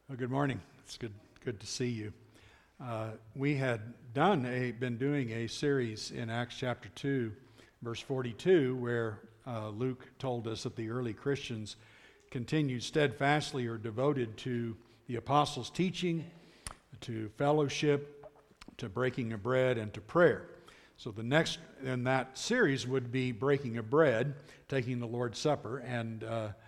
Well, good morning. It's good to see you. We had been doing a series in Acts chapter 2, verse 42, where Luke told us that the early Christians continued steadfastly or devoted to the apostles' teaching, to fellowship, to breaking of bread, and to prayer. So the next in that series would be breaking of bread, taking the Lord's Supper, and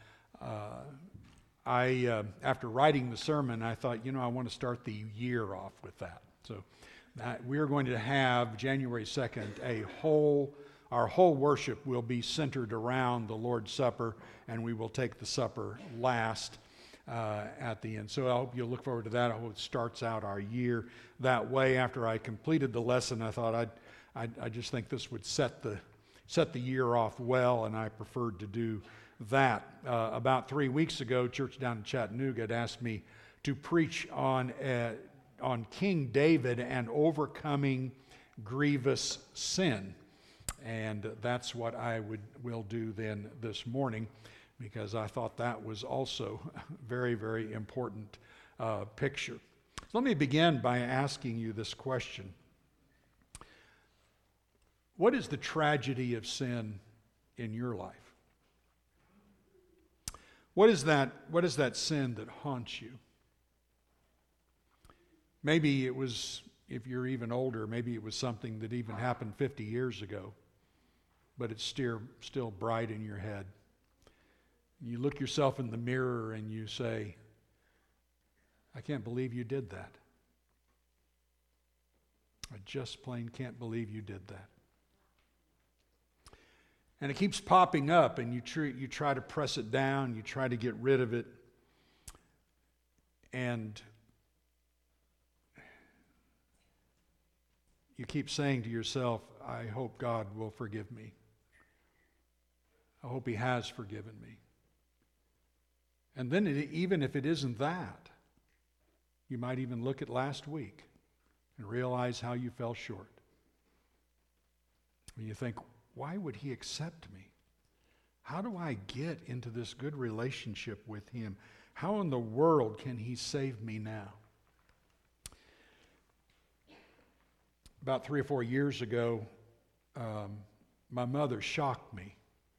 after writing the sermon, I thought, I want to start the year off with that. So we're going to have January 2nd, our whole worship will be centered around the Lord's Supper, and we will take the supper last at the end. So I hope you'll look forward to that. I hope it starts out our year that way. After I completed the lesson, I thought I just think this would set the year off well, and I preferred to do that. About 3 weeks ago, church down in Chattanooga had asked me to preach on King David and overcoming grievous sin. And that's what I will do then this morning, because I thought that was also a very, very important picture. So let me begin by asking you this question. What is the tragedy of sin in your life? What is that sin that haunts you? Maybe it was, if you're even older, maybe it was something that even happened 50 years ago, but it's still bright in your head. You look yourself in the mirror and you say, I can't believe you did that. I just plain can't believe you did that. And it keeps popping up, and you try to press it down, you try to get rid of it, and you keep saying to yourself, I hope God will forgive me. I hope He has forgiven me. And then even if it isn't that, you might even look at last week and realize how you fell short. And you think, why would He accept me? How do I get into this good relationship with Him? How in the world can He save me now? About 3 or 4 years ago, my mother shocked me.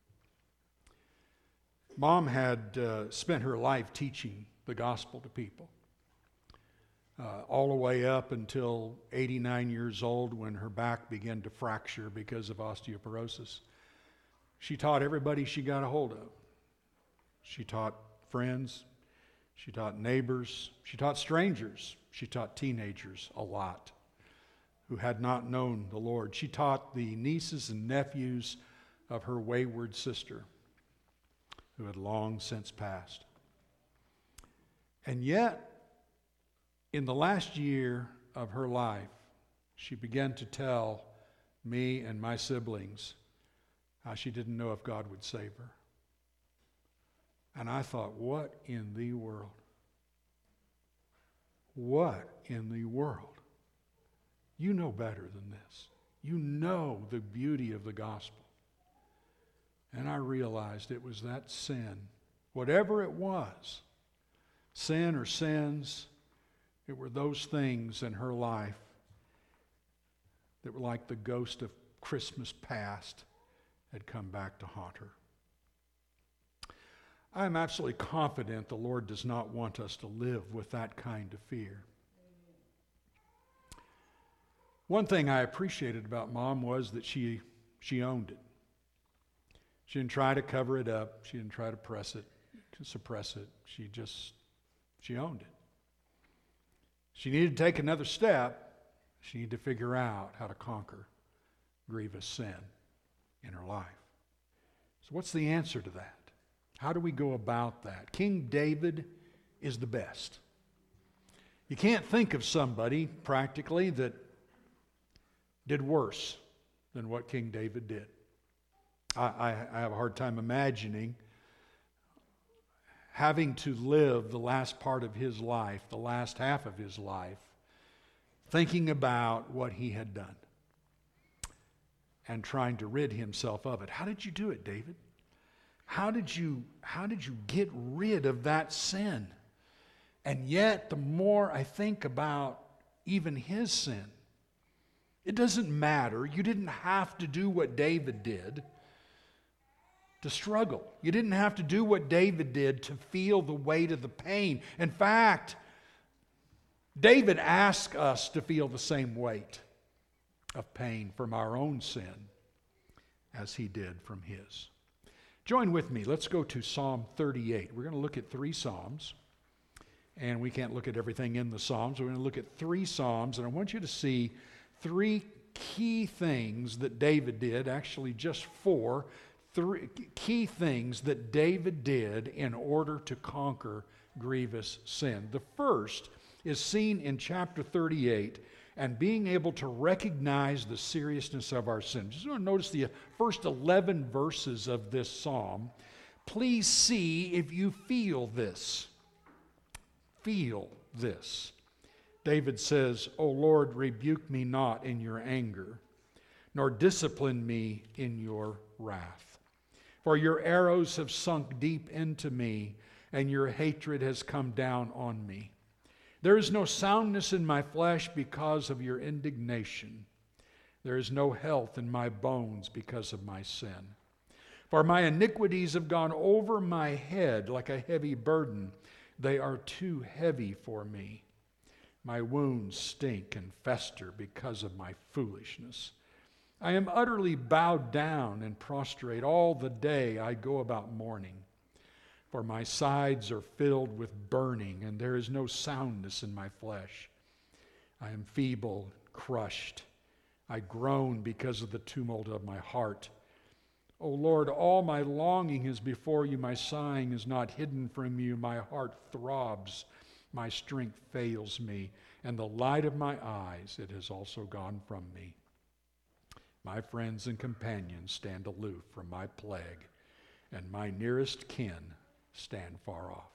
Mom had spent her life teaching the gospel to people, all the way up until 89 years old, when her back began to fracture because of osteoporosis. She taught everybody she got a hold of. She taught friends, she taught neighbors, she taught strangers, she taught teenagers a lot who had not known the Lord. She taught the nieces and nephews of her wayward sister, who had long since passed. And yet, in the last year of her life, she began to tell me and my siblings how she didn't know if God would save her. And I thought, what in the world? What in the world? You know better than this. You know the beauty of the gospel. And I realized it was that sin, whatever it was, sin or sins, it were those things in her life that were like the ghost of Christmas past had come back to haunt her. I'm absolutely confident the Lord does not want us to live with that kind of fear. One thing I appreciated about Mom was that she owned it. She didn't try to cover it up. She didn't try to suppress it. She owned it. She needed to take another step. She needed to figure out how to conquer grievous sin in her life. So what's the answer to that? How do we go about that? King David is the best. You can't think of somebody practically that did worse than what King David did. I have a hard time imagining having to live the last part of his life, the last half of his life, thinking about what he had done and trying to rid himself of it. How did you do it, David? How did you get rid of that sin? And yet, the more I think about even his sin, it doesn't matter. You didn't have to do what David did to struggle. You didn't have to do what David did to feel the weight of the pain. In fact, David asked us to feel the same weight of pain from our own sin as he did from his. Join with me. Let's go to Psalm 38. We're going to look at 3 Psalms. And we can't look at everything in the Psalms. We're going to look at 3 Psalms. And I want you to see 3 key things that David did, actually just 4, 3 key things that David did in order to conquer grievous sin. The first is seen in chapter 38, and being able to recognize the seriousness of our sin. Just want to notice the first 11 verses of this psalm. Please see if you feel this. Feel this. David says, O Lord, rebuke me not in your anger, nor discipline me in your wrath. For your arrows have sunk deep into me, and your hatred has come down on me. There is no soundness in my flesh because of your indignation. There is no health in my bones because of my sin. For my iniquities have gone over my head like a heavy burden. They are too heavy for me. My wounds stink and fester because of my foolishness. I am utterly bowed down and prostrate. All the day I go about mourning. For my sides are filled with burning, and there is no soundness in my flesh. I am feeble, crushed. I groan because of the tumult of my heart. O Lord, all my longing is before you. My sighing is not hidden from you. My heart throbs. My strength fails me, and the light of my eyes, it has also gone from me. My friends and companions stand aloof from my plague, and my nearest kin stand far off.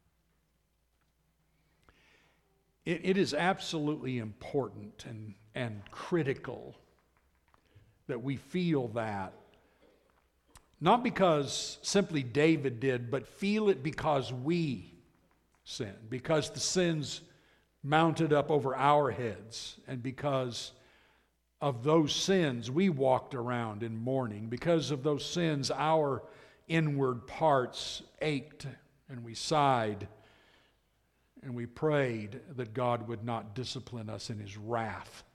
It is absolutely important and critical that we feel that, not because simply David did, but feel it because we sinned, because the sins mounted up over our heads, and because of those sins we walked around in mourning. Because of those sins our inward parts ached, and we sighed, and we prayed that God would not discipline us in his wrath.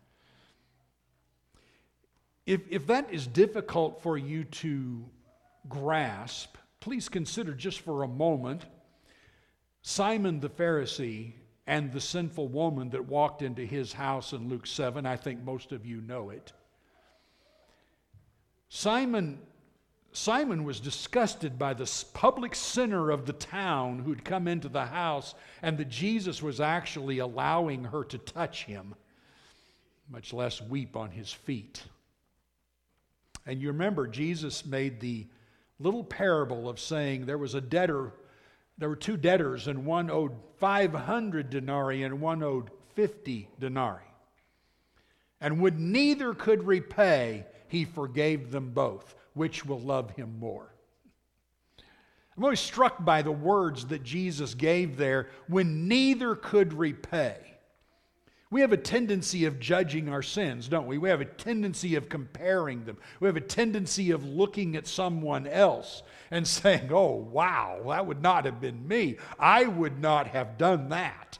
If that is difficult for you to grasp, please consider just for a moment Simon the Pharisee and the sinful woman that walked into his house in Luke 7. I think most of you know it. Simon was disgusted by the public sinner of the town who'd come into the house, and that Jesus was actually allowing her to touch him, much less weep on his feet. And you remember Jesus made the little parable of saying there was a debtor, there were 2 debtors, and one owed 500 denarii and one owed 50 denarii. And when neither could repay, he forgave them both. Which will love him more? I'm always struck by the words that Jesus gave there, when neither could repay. We have a tendency of judging our sins, don't we? We have a tendency of comparing them. We have a tendency of looking at someone else and saying, oh, wow, that would not have been me. I would not have done that.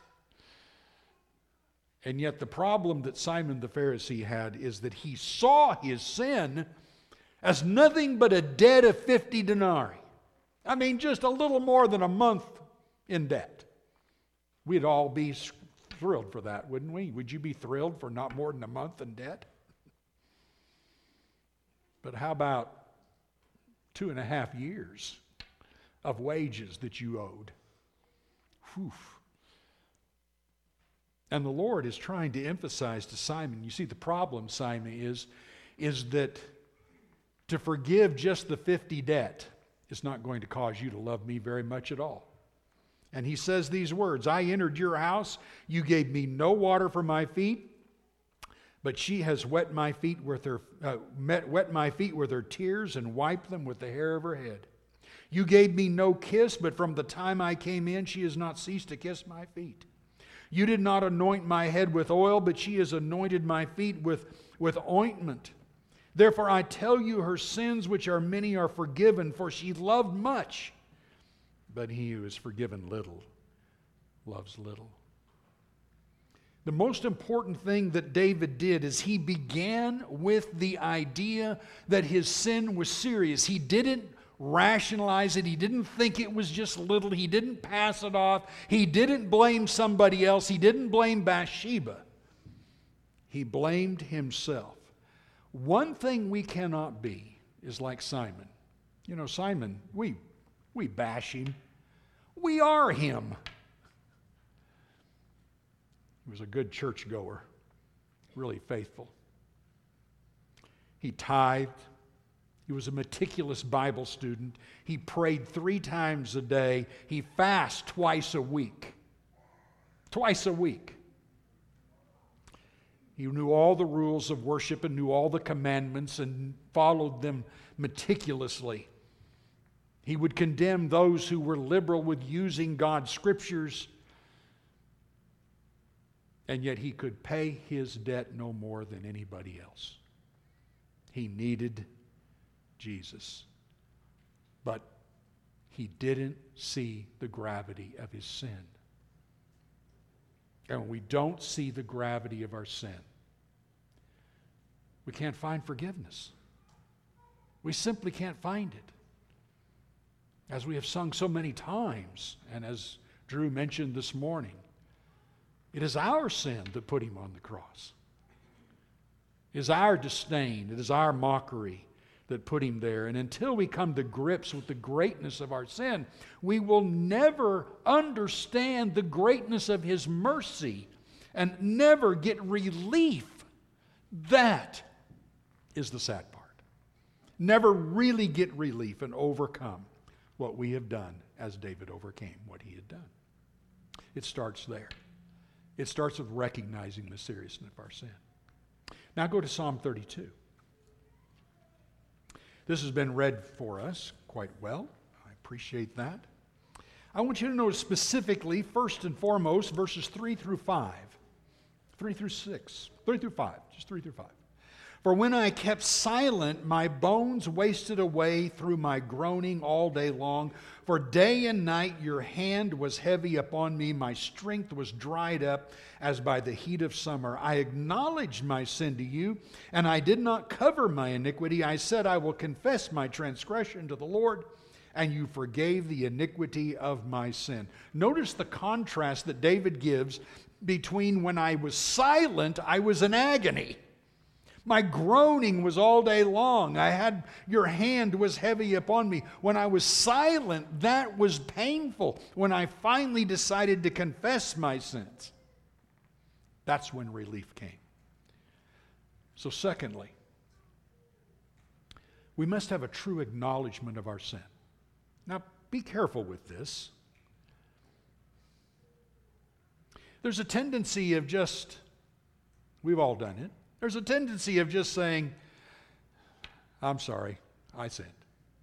And yet the problem that Simon the Pharisee had is that he saw his sin as nothing but a debt of 50 denarii. I mean, just a little more than a month in debt. We'd all be thrilled for that, wouldn't we? Would you be thrilled for not more than a month in debt? But how about 2.5 years of wages that you owed? Whew. And the Lord is trying to emphasize to Simon, you see, the problem, Simon, is that to forgive just the 50 debt is not going to cause you to love me very much at all. And he says these words, I entered your house, you gave me no water for my feet, but she has wet my feet with her tears and wiped them with the hair of her head. You gave me no kiss, but from the time I came in, she has not ceased to kiss my feet. You did not anoint my head with oil, but she has anointed my feet with ointment. Therefore I tell you, her sins, which are many, are forgiven, for she loved much. But he who is forgiven little loves little. The most important thing that David did is he began with the idea that his sin was serious. He didn't rationalize it. He didn't think it was just little. He didn't pass it off. He didn't blame somebody else. He didn't blame Bathsheba. He blamed himself. One thing we cannot be is like Simon. You know, Simon, we bash him. We are him. He was a good churchgoer, really faithful. He tithed. He was a meticulous Bible student. He prayed 3 times a day. He fasted twice a week. Twice a week. He knew all the rules of worship and knew all the commandments and followed them meticulously. He would condemn those who were liberal with using God's scriptures, and yet he could pay his debt no more than anybody else. He needed Jesus. But he didn't see the gravity of his sin. And when we don't see the gravity of our sin, we can't find forgiveness. We simply can't find it. As we have sung so many times, and as Drew mentioned this morning, it is our sin that put him on the cross. It is our disdain, it is our mockery that put him there. And until we come to grips with the greatness of our sin, we will never understand the greatness of his mercy and never get relief. That is the sad part. Never really get relief and overcome what we have done as David overcame what he had done. It starts there. It starts with recognizing the seriousness of our sin. Now go to Psalm 32. This has been read for us quite well. I appreciate that. I want you to notice specifically, first and foremost, verses 3 through 5. 3 through 6. 3 through 5. Just 3 through 5. For when I kept silent, my bones wasted away through my groaning all day long. For day and night your hand was heavy upon me. My strength was dried up as by the heat of summer. I acknowledged my sin to you, and I did not cover my iniquity. I said, I will confess my transgression to the Lord, and you forgave the iniquity of my sin. Notice the contrast that David gives between when I was silent, I was in agony. My groaning was all day long. Your hand was heavy upon me. When I was silent, that was painful. When I finally decided to confess my sins, that's when relief came. So secondly, we must have a true acknowledgement of our sin. Now, be careful with this. There's a tendency of we've all done it. There's a tendency of just saying, I'm sorry, I sinned.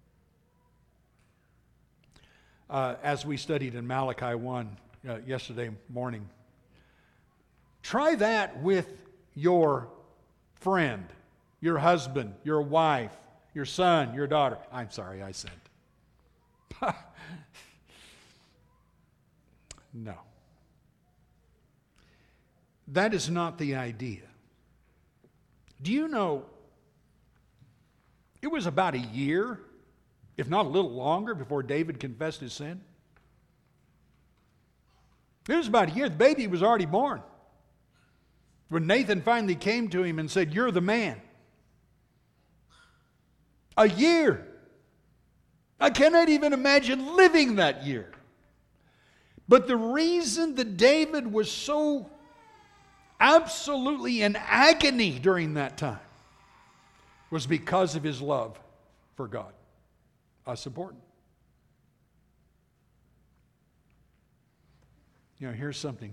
As we studied in Malachi 1 yesterday morning, try that with your friend, your husband, your wife, your son, your daughter. I'm sorry, I sinned. No. That is not the idea. Do you know, it was about a year, if not a little longer, before David confessed his sin? It was about a year. The baby was already born. When Nathan finally came to him and said, you're the man. A year. I cannot even imagine living that year. But the reason that David was so absolutely in agony during that time was because of his love for God. That's important. You know, here's something.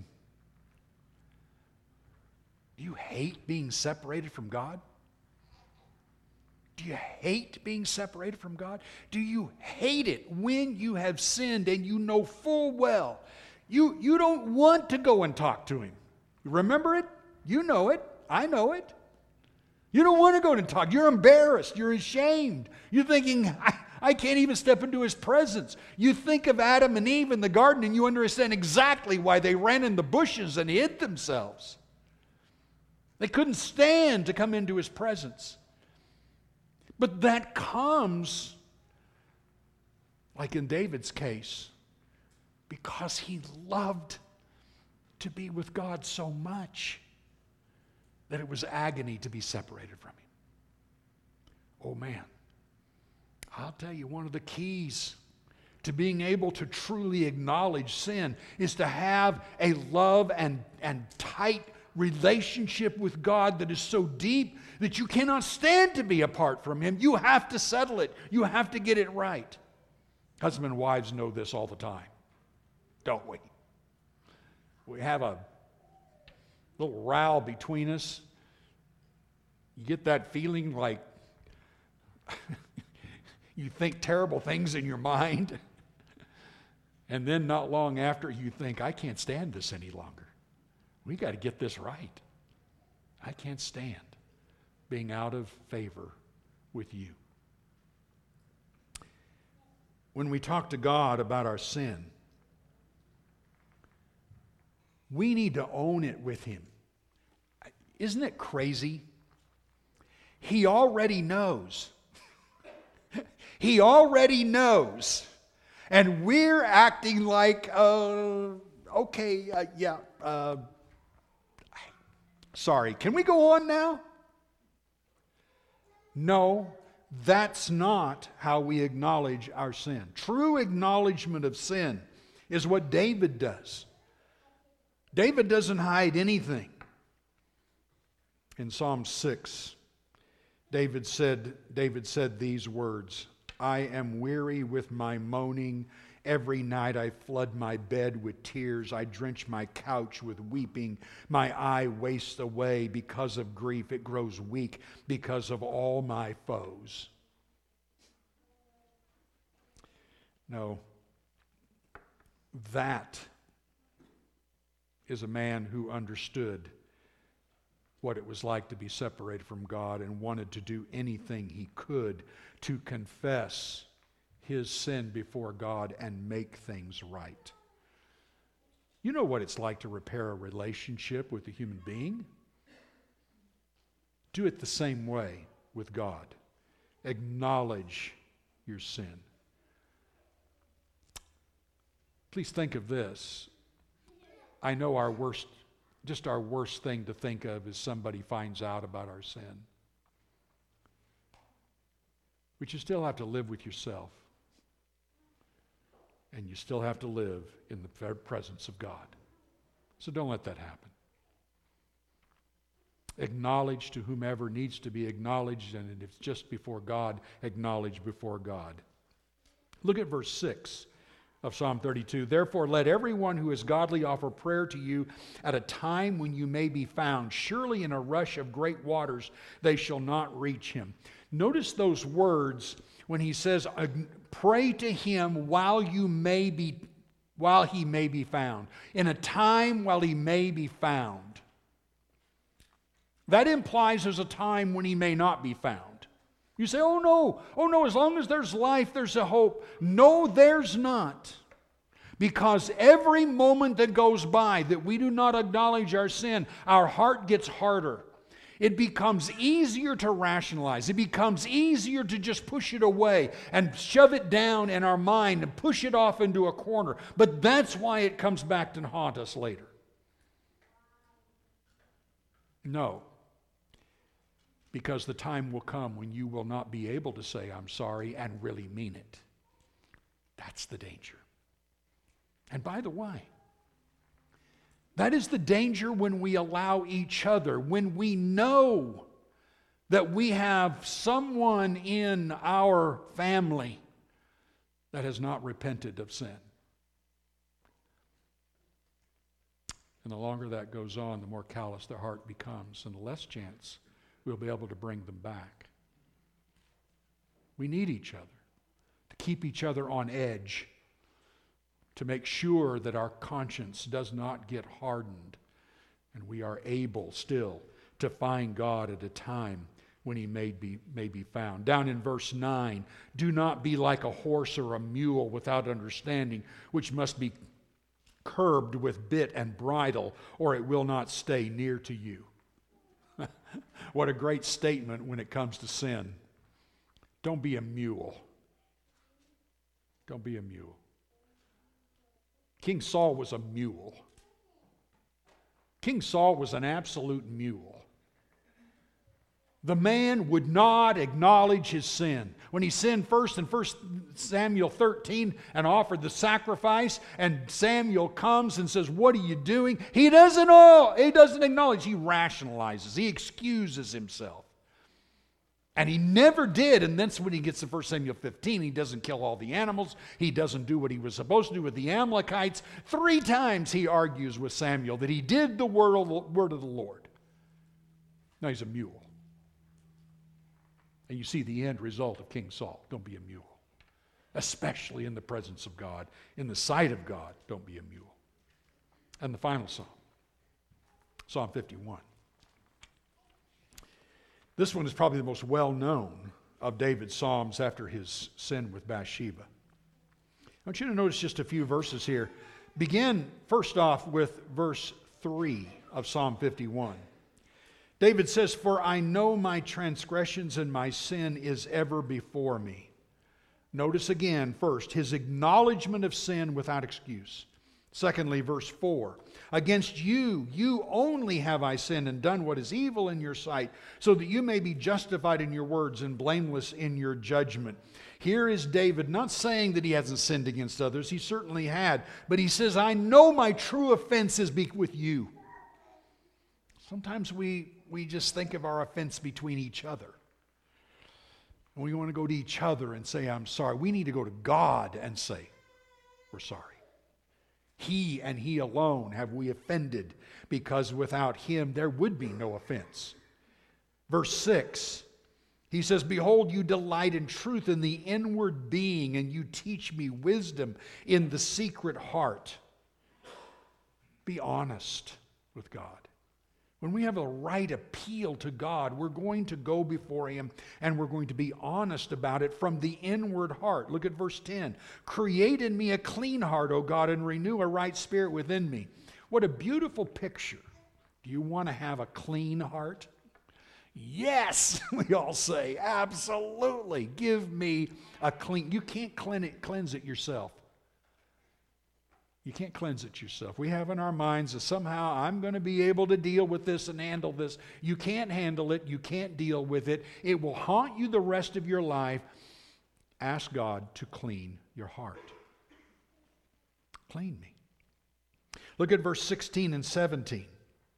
Do you hate being separated from God? Do you hate being separated from God? Do you hate it when you have sinned and you know full well you don't want to go and talk to Him? Remember it? You know it. I know it. You don't want to go and talk. You're embarrassed. You're ashamed. You're thinking, I can't even step into His presence. You think of Adam and Eve in the garden and you understand exactly why they ran in the bushes and hid themselves. They couldn't stand to come into His presence. But that comes, like in David's case, because he loved to be with God so much that it was agony to be separated from Him. Oh man, I'll tell you, one of the keys to being able to truly acknowledge sin is to have a love and tight relationship with God that is so deep that you cannot stand to be apart from Him. You have to settle it. You have to get it right. Husbands and wives know this all the time, don't we? We have a little row between us. You get that feeling like you think terrible things in your mind. And then not long after you think, I can't stand this any longer. We got to get this right. I can't stand being out of favor with you. When we talk to God about our sin, we need to own it with Him. Isn't it crazy? He already knows. He already knows. And we're acting like, sorry, can we go on now? No, that's not how we acknowledge our sin. True acknowledgement of sin is what David does. David doesn't hide anything. In Psalm 6, David said these words, I am weary with my moaning. Every night I flood my bed with tears. I drench my couch with weeping. My eye wastes away because of grief. It grows weak because of all my foes. No, that is a man who understood what it was like to be separated from God and wanted to do anything he could to confess his sin before God and make things right. You know what it's like to repair a relationship with a human being? Do it the same way with God. Acknowledge your sin. Please think of this. I know our worst thing to think of is somebody finds out about our sin. But you still have to live with yourself. And you still have to live in the presence of God. So don't let that happen. Acknowledge to whomever needs to be acknowledged, and if it's just before God, acknowledge before God. Look at verse 6 of Psalm 32. Therefore, let everyone who is godly offer prayer to you at a time when you may be found. Surely in a rush of great waters they shall not reach him. Notice those words when he says, pray to him while he may be found. In a time while he may be found. That implies there's a time when he may not be found. You say, oh no, as long as there's life, there's a hope. No, there's not. Because every moment that goes by that we do not acknowledge our sin, our heart gets harder. It becomes easier to rationalize. It becomes easier to just push it away and shove it down in our mind and push it off into a corner. But that's why it comes back to haunt us later. No. Because the time will come when you will not be able to say, I'm sorry, and really mean it. That's the danger. And by the way, that is the danger when we allow each other, when we know that we have someone in our family that has not repented of sin. And the longer that goes on, the more callous their heart becomes, and the less chance we'll be able to bring them back. We need each other to keep each other on edge, to make sure that our conscience does not get hardened and we are able still to find God at a time when He may be found. Down in verse 9, do not be like a horse or a mule without understanding, which must be curbed with bit and bridle, or it will not stay near to you. What a great statement when it comes to sin. Don't be a mule. Don't be a mule. King Saul was a mule. King Saul was an absolute mule. The man would not acknowledge his sin. When he sinned first in 1 Samuel 13 and offered the sacrifice, and Samuel comes and says, "What are you doing?" He doesn't acknowledge. He rationalizes. He excuses himself. And he never did, and that's when he gets to 1 Samuel 15. He doesn't kill all the animals. He doesn't do what he was supposed to do with the Amalekites. 3 times he argues with Samuel that he did the word of the Lord. Now he's a mule. And you see the end result of King Saul. Don't be a mule. Especially in the presence of God. In the sight of God, don't be a mule. And the final psalm, Psalm 51. This one is probably the most well-known of David's psalms after his sin with Bathsheba. I want you to notice just a few verses here. Begin first off with verse 3 of Psalm 51. David says, "For I know my transgressions and my sin is ever before me." Notice again, first, his acknowledgement of sin without excuse. Secondly, verse 4, "Against you, you only have I sinned and done what is evil in your sight, so that you may be justified in your words and blameless in your judgment." Here is David not saying that he hasn't sinned against others. He certainly had. But he says, "I know my true offense is with you." Sometimes we just think of our offense between each other. And we want to go to each other and say, "I'm sorry." We need to go to God and say, "We're sorry. He and He alone have we offended, because without Him there would be no offense." Verse 6, he says, "Behold, you delight in truth in the inward being, and you teach me wisdom in the secret heart." Be honest with God. When we have a right appeal to God, we're going to go before Him and we're going to be honest about it from the inward heart. Look at verse 10. "Create in me a clean heart, O God, and renew a right spirit within me." What a beautiful picture. Do you want to have a clean heart? Yes, we all say, absolutely. Give me a clean. You can't cleanse it yourself. You can't cleanse it yourself. We have in our minds that somehow I'm going to be able to deal with this and handle this. You can't handle it. You can't deal with it. It will haunt you the rest of your life. Ask God to clean your heart. Clean me. Look at verse 16 and 17.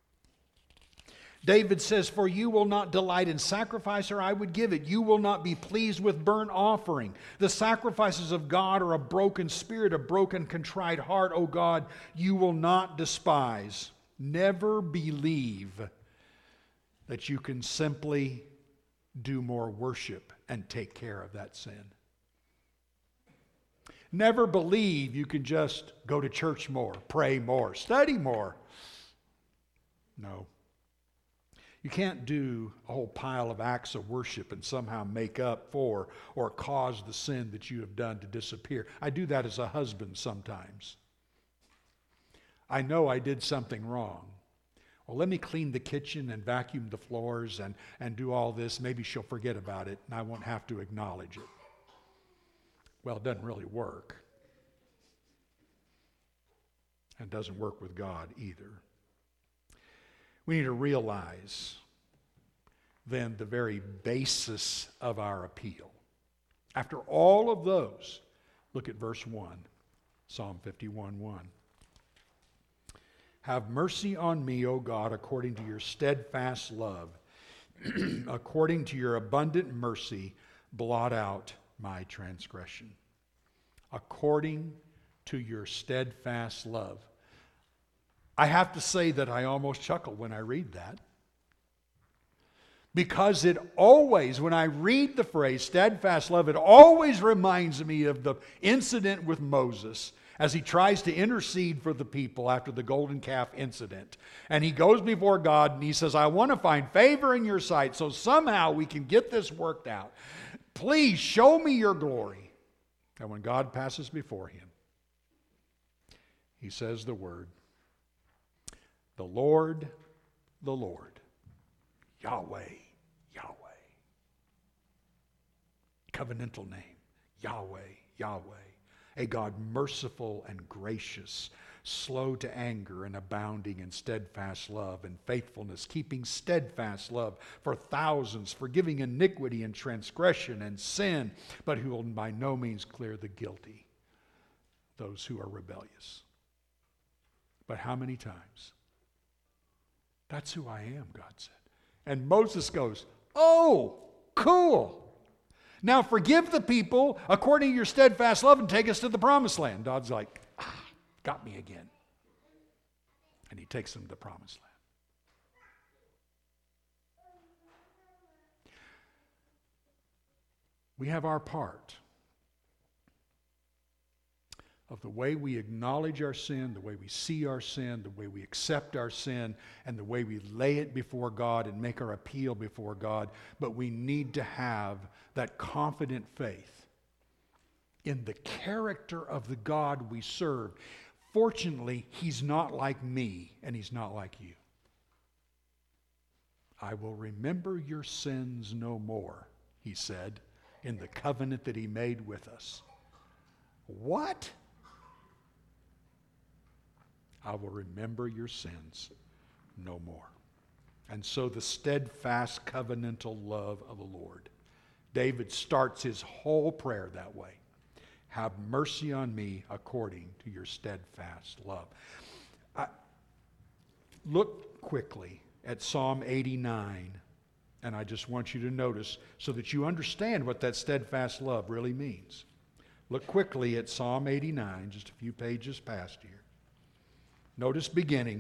David says, "For you will not delight in sacrifice, or I would give it. You will not be pleased with burnt offering. The sacrifices of God are a broken spirit, a broken, contrite heart. O God, you will not despise." Never believe that you can simply do more worship and take care of that sin. Never believe you can just go to church more, pray more, study more. No. You can't do a whole pile of acts of worship and somehow make up for or cause the sin that you have done to disappear. I do that as a husband sometimes. I know I did something wrong. Well, let me clean the kitchen and vacuum the floors and do all this. Maybe she'll forget about it and I won't have to acknowledge it. Well, it doesn't really work. And it doesn't work with God either. We need to realize then the very basis of our appeal. After all of those, look at verse 1, Psalm 51:1. "Have mercy on me, O God, according to your steadfast love. According to your abundant mercy, blot out my transgression." According to your steadfast love. I have to say that I almost chuckle when I read that. Because it always, when I read the phrase steadfast love, it always reminds me of the incident with Moses as he tries to intercede for the people after the golden calf incident. And he goes before God and he says, I want to find favor in your sight so somehow we can get this worked out. Please show me your glory. And when God passes before him, he says the word, the Lord, Yahweh, Yahweh. Covenantal name, Yahweh, Yahweh. A God merciful and gracious, slow to anger and abounding in steadfast love and faithfulness, keeping steadfast love for thousands, forgiving iniquity and transgression and sin, but who will by no means clear the guilty, those who are rebellious. But how many times? That's who I am, God said. And Moses goes, oh, cool. Now forgive the people according to your steadfast love and take us to the promised land. God's like, got me again. And he takes them to the promised land. We have our part of the way we acknowledge our sin, the way we see our sin, the way we accept our sin, and the way we lay it before God and make our appeal before God. But we need to have that confident faith in the character of the God we serve. Fortunately, he's not like me, and he's not like you. I will remember your sins no more, he said, in the covenant that he made with us. What? I will remember your sins no more. And so the steadfast covenantal love of the Lord. David starts his whole prayer that way. Have mercy on me according to your steadfast love. Look quickly at Psalm 89, and I just want you to notice so that you understand what that steadfast love really means. Look quickly at Psalm 89, just a few pages past here. Notice beginning.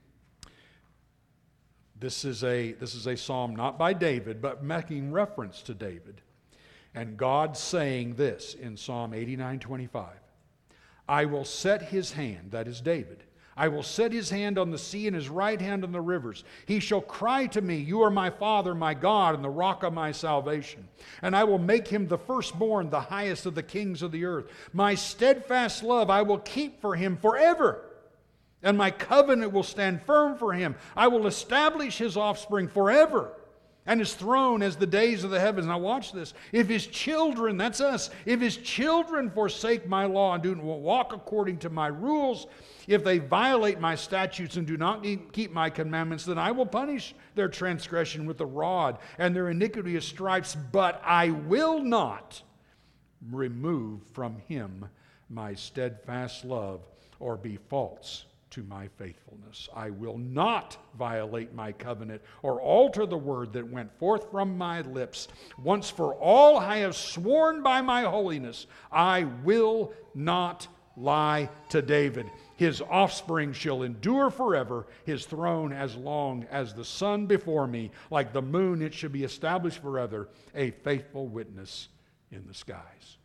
This is a psalm not by David, but making reference to David. And God saying this in Psalm 89:25. I will set his hand, that is David. I will set his hand on the sea and his right hand on the rivers. He shall cry to me, you are my Father, my God, and the rock of my salvation. And I will make him the firstborn, the highest of the kings of the earth. My steadfast love I will keep for him forever, and my covenant will stand firm for him. I will establish his offspring forever, and his throne as the days of the heavens. Now watch this. If his children, that's us, if his children forsake my law and do not walk according to my rules, if they violate my statutes and do not keep my commandments, then I will punish their transgression with the rod and their iniquity with stripes, but I will not remove from him my steadfast love or be false to my faithfulness. I will not violate my covenant or alter the word that went forth from my lips. Once for all I have sworn by my holiness, I will not lie to David. His offspring shall endure forever, his throne as long as the sun before me. Like the moon, it shall be established forever, a faithful witness in the skies.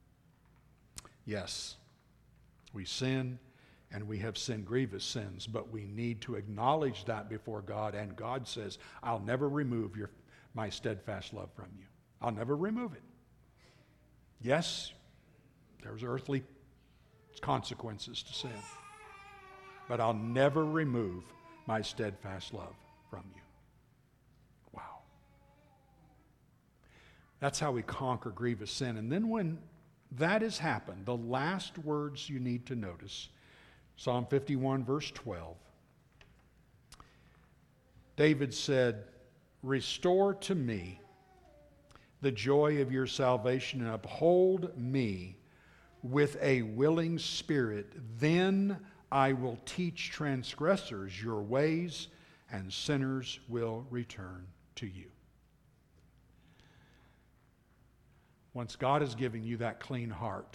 Yes, we sin, and we have sinned grievous sins, but we need to acknowledge that before God. And God says, I'll never remove my steadfast love from you. I'll never remove it. Yes, there's earthly consequences to sin, but I'll never remove my steadfast love from you. Wow. That's how we conquer grievous sin. And then when that has happened, the last words you need to notice, Psalm 51, verse 12. David said, restore to me the joy of your salvation and uphold me with a willing spirit. Then I will teach transgressors your ways, and sinners will return to you. Once God is giving you that clean heart,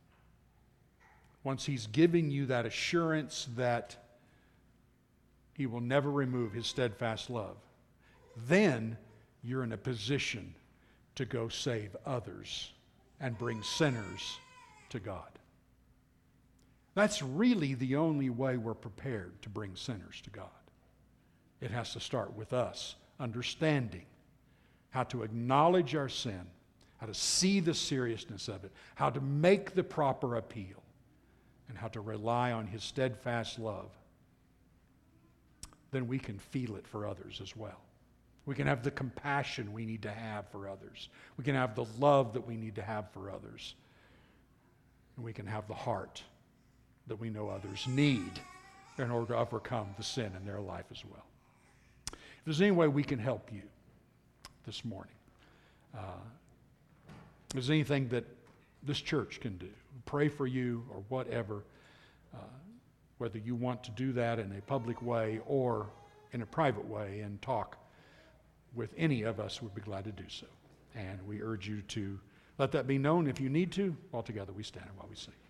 once he's giving you that assurance that he will never remove his steadfast love, then you're in a position to go save others and bring sinners to God. That's really the only way we're prepared to bring sinners to God. It has to start with us understanding how to acknowledge our sin, how to see the seriousness of it, how to make the proper appeal, and how to rely on His steadfast love. Then we can feel it for others as well. We can have the compassion we need to have for others. We can have the love that we need to have for others. And we can have the heart that we know others need in order to overcome the sin in their life as well. If there's any way we can help you this morning, if there's anything that this church can do, pray for you or whatever, whether you want to do that in a public way or in a private way and talk with any of us, we'd be glad to do so. And we urge you to let that be known if you need to. All together we stand while we sing.